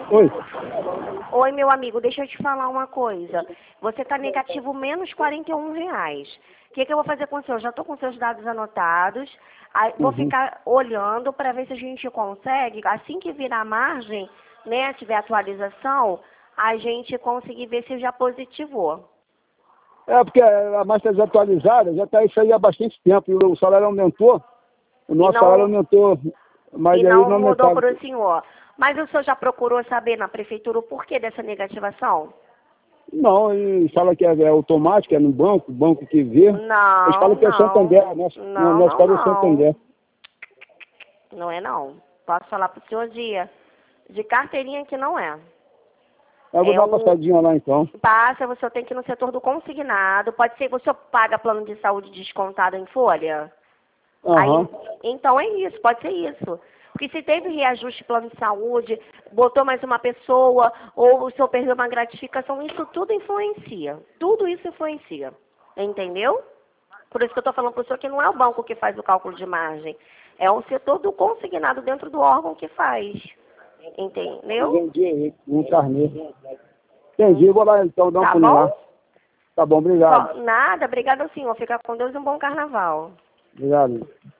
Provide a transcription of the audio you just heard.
Oi. Oi, meu amigo, deixa eu te falar uma coisa. Você está negativo menos R$ 41. O que eu vou fazer com o senhor? Já estou com seus dados anotados. Aí, vou ficar olhando para ver se a gente consegue, assim que virar a margem, né, tiver atualização, a gente conseguir ver se já positivou. É, porque a máscara desatualizada já está isso aí há bastante tempo. E o salário aumentou, o E nosso salário não, aumentou, mas e aí não não mudou aumentaram. para o senhor. Mas o senhor já procurou saber na prefeitura o porquê dessa negativação? Não, e fala que é automático, é no banco, o banco que vê. Eles Não, falam que é não. Santander, Não, nosso não, caso é não. Santander. Não é não. Posso falar pro senhor de carteirinha que não é. Eu vou É dar uma um. passadinha lá então. Passa, você tem que ir no setor do consignado. Pode ser que o senhor paga plano de saúde descontado em folha? Aí, Aham. então é isso, pode ser isso. Porque se teve reajuste de plano de saúde, botou mais uma pessoa, ou o senhor perdeu uma gratificação, isso tudo influencia. Tudo isso influencia. Entendeu? Por isso que eu estou falando para o senhor que não é o banco que faz o cálculo de margem. É o setor do consignado dentro do órgão que faz. Entendeu? Vendi um carnê. Entendi, vou lá então dar um Tá pulinho lá. bom? Tá bom, obrigado. Nada, obrigada senhor. Fica com Deus e um bom carnaval. Obrigado.